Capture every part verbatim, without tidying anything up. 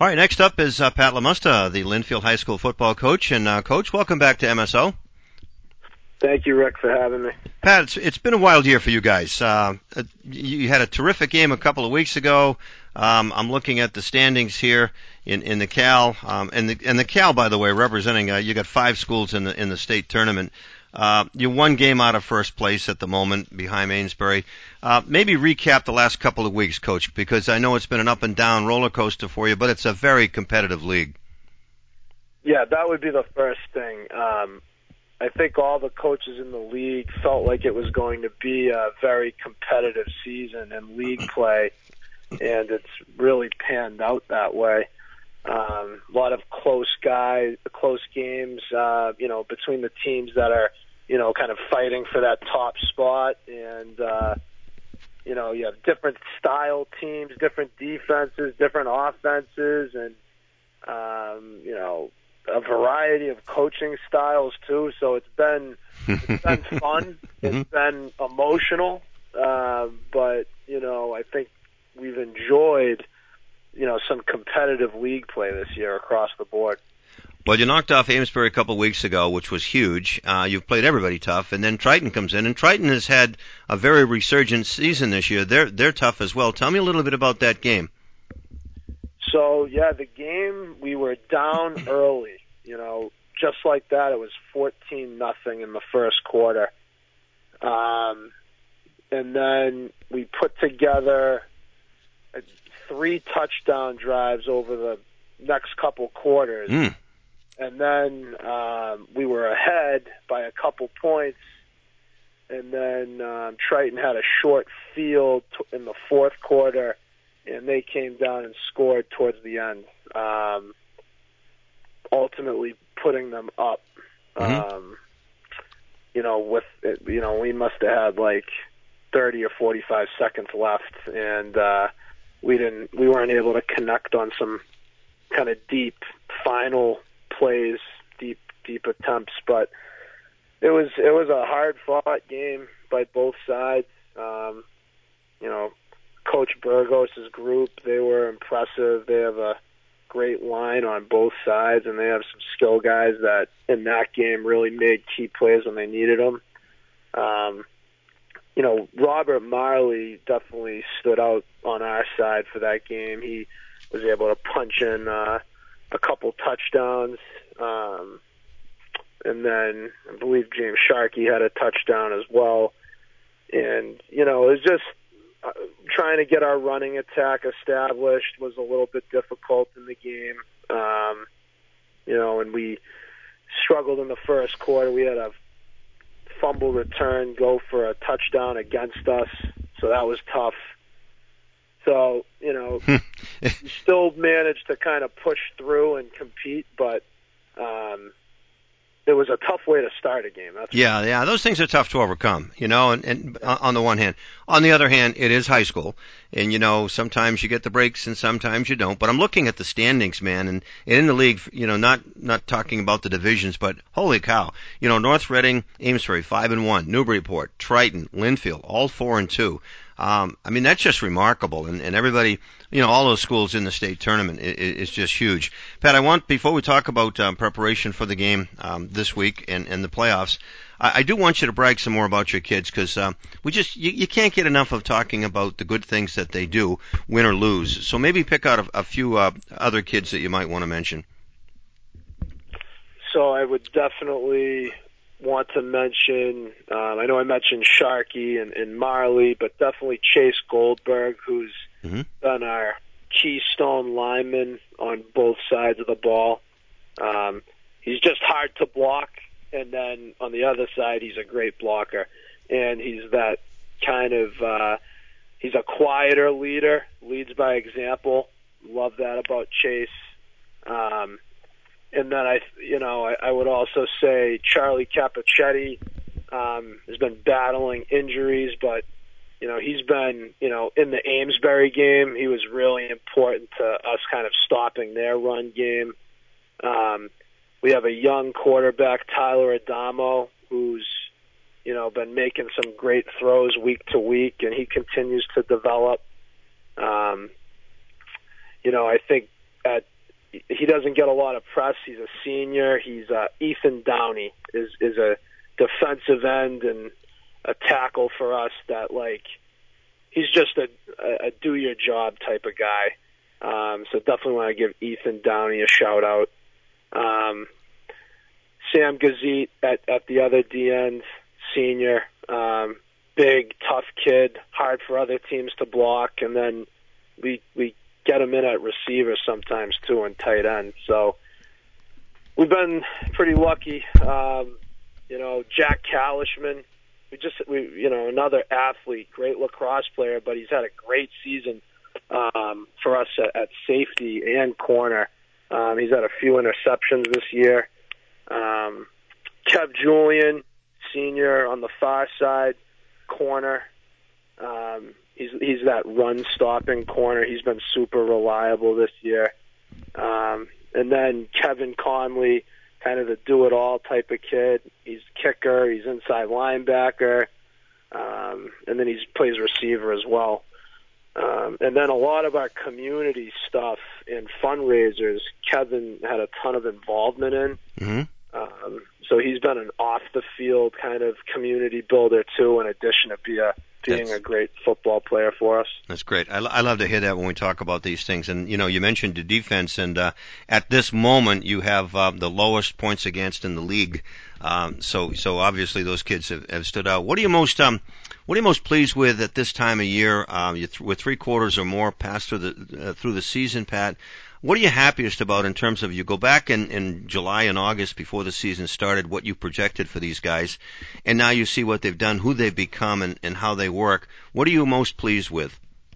All right, next up is uh, Pat LaMusta, the Linfield High School football coach. And, uh, Coach, welcome back to M S O. Thank you, Rick, for having me. Pat, it's, it's been a wild year for you guys. Uh, you had a terrific game a couple of weeks ago. Um, I'm looking at the standings here in, in the Cal. Um, and, the, and the Cal, by the way, representing, uh, you got five schools in the, in the state tournament. Uh, you're one game out of first place at the moment behind Amesbury. Uh, maybe recap the last couple of weeks, Coach, because I know it's been an up and down roller coaster for you, but it's a very competitive league. Yeah, that would be the first thing. Um, I think all the coaches in the league felt like it was going to be a very competitive season in league play, and it's really panned out that way. Um, a lot of close guys, close games, uh, you know, between the teams that are, you know, kind of fighting for that top spot. And, uh, you know, you have different style teams, different defenses, different offenses, and, um, you know, a variety of coaching styles too. So it's been, it's been fun. It's been emotional. Uh, but, you know, I think we've enjoyed, you know, some competitive league play this year across the board. Well, you knocked off Amesbury a couple of weeks ago, which was huge. Uh, you've played everybody tough, and then Triton comes in, and Triton has had a very resurgent season this year. They're they're tough as well. Tell me a little bit about that game. So, yeah, the game, we were down early, you know, just like that. It was fourteen nothing in the first quarter. Um, and then we put together three touchdown drives over the next couple quarters. Mm. And then um, we were ahead by a couple points. And then um, Triton had a short field t- in the fourth quarter, and they came down and scored towards the end, um, ultimately putting them up. Mm-hmm. Um, you know, with you know, we must have had like thirty or forty-five seconds left, and uh, we didn't, we weren't able to connect on some kind of deep final plays, deep, deep attempts. But it was it was a hard fought game by both sides. Um, you know, Coach Burgos' group, they were impressive. They have a great line on both sides, and they have some skill guys that in that game really made key plays when they needed them. Um, you know, Robert Marley definitely stood out on our side for that game. He was able to punch in uh, a couple touchdowns. Um, and then I believe James Sharkey had a touchdown as well. And, you know, it was just uh, trying to get our running attack established was a little bit difficult in the game. Um, you know, and we struggled in the first quarter. We had a fumble return go for a touchdown against us, so that was tough. So, you know, we still managed to kind of push through and compete, but um, it was a tough way to start a game. That's yeah, yeah, those things are tough to overcome, you know, and, and yeah. on the one hand. On the other hand, it is high school, and, you know, sometimes you get the breaks and sometimes you don't. But I'm looking at the standings, man, and, and in the league, you know, not not talking about the divisions, but holy cow, you know, North Reading, Amesbury, five and one, Newburyport, Triton, Linfield, all four and two. Um, I mean, that's just remarkable, and, and everybody, you know, all those schools in the state tournament is, is just huge. Pat, I want, before we talk about um, preparation for the game um, this week and, and the playoffs, I, I do want you to brag some more about your kids, because um, we just, you, you can't get enough of talking about the good things that they do, win or lose. So maybe pick out a, a few uh, other kids that you might want to mention. So I would definitely want to mention, um, I know I mentioned Sharkey and, and Marley, but definitely Chase Goldberg, who's mm-hmm. been our keystone lineman on both sides of the ball. Um, he's just hard to block, and then on the other side, he's a great blocker. And he's that kind of, uh, he's a quieter leader, leads by example. Love that about Chase. Um, And then I, you know, I, I would also say Charlie Capichetti um, has been battling injuries, but you know he's been, you know, in the Amesbury game, he was really important to us kind of stopping their run game. Um, we have a young quarterback, Tyler Adamo, who's, you know, been making some great throws week to week, and he continues to develop. Um, you know, I think at doesn't get a lot of press. He's a senior. He's uh, Ethan Downey is is a defensive end and a tackle for us that, like, he's just a, a, a do your job type of guy. Um, so definitely want to give Ethan Downey a shout out. Um, Sam Gazit at, at the other D end, senior, um, big, tough kid, hard for other teams to block, and then we we get him in at receiver sometimes too, and tight end. So we've been pretty lucky. Um, you know, Jack Kalishman, we just we you know another athlete, great lacrosse player, but he's had a great season um, for us at, at safety and corner. Um, he's had a few interceptions this year. Um, Kev Julian, senior on the far side, corner. Um, he's he's that run-stopping corner. He's been super reliable this year. Um, and then Kevin Conley, kind of the do-it-all type of kid. He's kicker. He's inside linebacker. Um, and then he plays receiver as well. Um, and then a lot of our community stuff and fundraisers, Kevin had a ton of involvement in. Mm-hmm. Um, so he's been an off-the-field kind of community builder, too, in addition to be a, being That's, a great football player for us. That's great. I, I love to hear that when we talk about these things. And, you know, you mentioned the defense, and uh, at this moment you have uh, the lowest points against in the league. Um, so so obviously those kids have, have stood out. What are you most um, what are you most pleased with at this time of year? Um, you th- with three quarters or more passed through the uh, through the season, Pat. What are you happiest about in terms of, you go back in, in July and August before the season started, what you projected for these guys, and now you see what they've done, who they've become, and, and how they work. What are you most pleased with?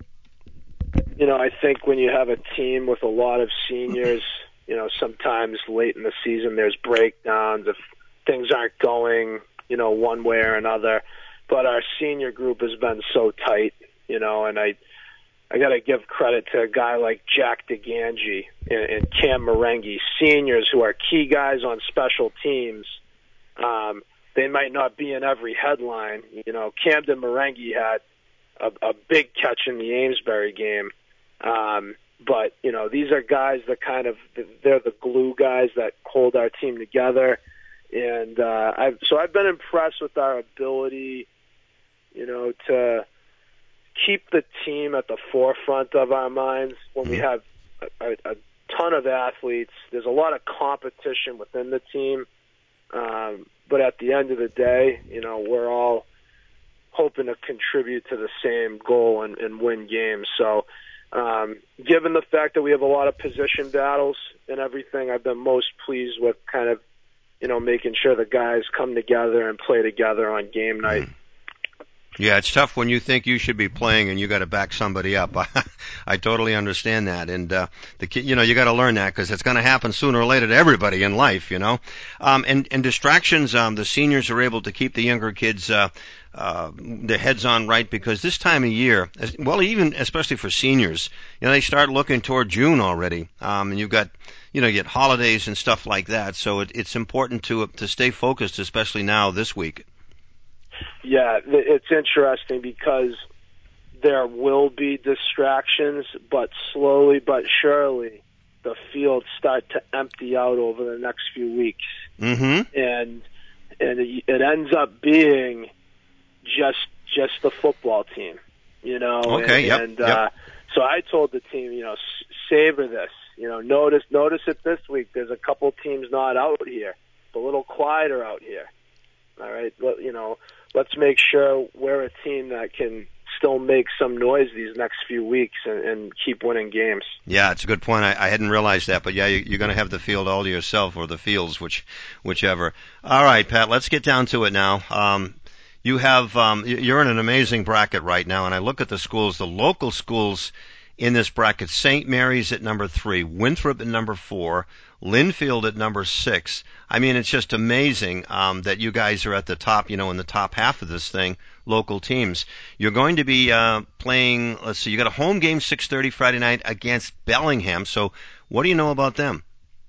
You know, I think when you have a team with a lot of seniors, you know, sometimes late in the season there's breakdowns if things aren't going, you know, one way or another. But our senior group has been so tight, you know, and I I got to give credit to a guy like Jack DeGangi and, and Cam Marengi, seniors who are key guys on special teams. Um, they might not be in every headline. You know, Camden Marengi had a, a big catch in the Amesbury game. Um, but, you know, these are guys that kind of, they're the glue guys that hold our team together. And uh, I've, so I've been impressed with our ability, you know, to keep the team at the forefront of our minds when we have a, a, a ton of athletes. There's a lot of competition within the team. Um, but at the end of the day, you know, we're all hoping to contribute to the same goal and, and win games. So um, given the fact that we have a lot of position battles and everything, I've been most pleased with kind of, you know, making sure the guys come together and play together on game night. Mm. Yeah, it's tough when you think you should be playing and you got to back somebody up. I totally understand that, and uh, the kid, you know, you got to learn that because it's going to happen sooner or later to everybody in life, you know. Um, and and distractions, um, the seniors are able to keep the younger kids uh, uh, their heads on right, because this time of year, well, even especially for seniors, you know, they start looking toward June already, um, and you've got, you know, you get holidays and stuff like that. So it, it's important to to stay focused, especially now this week. Yeah, it's interesting because there will be distractions, but slowly but surely the fields start to empty out over the next few weeks. Mm-hmm. And and it, it ends up being just just the football team, you know. Okay, and, yep, and yep. Uh, so I told the team, you know, savor this. You know, notice notice it this week. There's a couple teams not out here. It's a little quieter out here. All right, well, you know, let's make sure we're a team that can still make some noise these next few weeks and, and keep winning games. Yeah, it's a good point. I, I hadn't realized that, but yeah, you, you're going to have the field all to yourself, or the fields, which, whichever. All right, Pat, let's get down to it now. Um, you have, um, you're in an amazing bracket right now, and I look at the schools, the local schools in this bracket. Saint Mary's at number three, Winthrop at number four, Linfield at number six. I mean, it's just amazing um, that you guys are at the top, you know, in the top half of this thing, local teams. You're going to be uh, playing, let's see, you got a home game six thirty Friday night against Bellingham. So what do you know about them?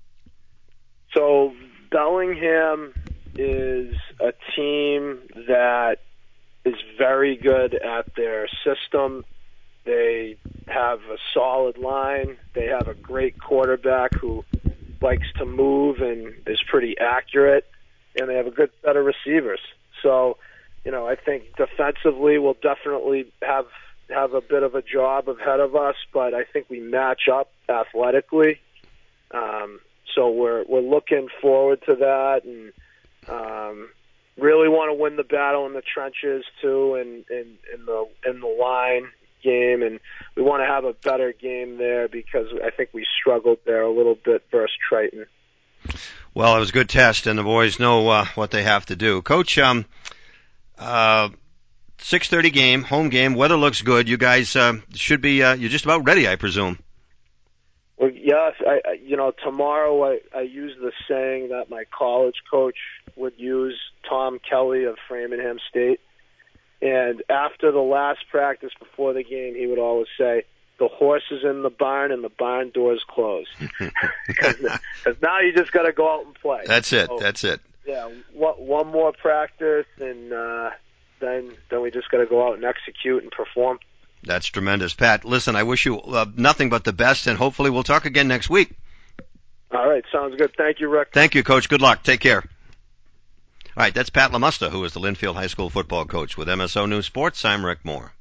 So Bellingham is a team that is very good at their system. They have a solid line. They have a great quarterback who likes to move and is pretty accurate, and they have a good set of receivers. So, you know, I think defensively we'll definitely have have a bit of a job ahead of us, but I think we match up athletically. Um, so we're we're looking forward to that, and um, really want to win the battle in the trenches too, and in, in the in the line game, and we want to have a better game there because I think we struggled there a little bit versus Triton. Well, it was a good test, and the boys know uh, what they have to do. Coach, um, uh, six thirty game, home game. Weather looks good. You guys uh, should be. Uh, you're just about ready, I presume. Well, yes. I, I you know, tomorrow I, I use the saying that my college coach would use, Tom Kelly of Framingham State. And after the last practice before the game, he would always say, the horse is in the barn and the barn door's closed. Because now you just got to go out and play. That's it. So, that's it. Yeah, one, one more practice, and uh, then then we just got to go out and execute and perform. That's tremendous. Pat, listen, I wish you uh, nothing but the best, and hopefully we'll talk again next week. All right, sounds good. Thank you, Rick. Thank you, Coach. Good luck. Take care. All right, that's Pat LaMusta, who is the Linfield High School football coach. With M S O News Sports, I'm Rick Moore.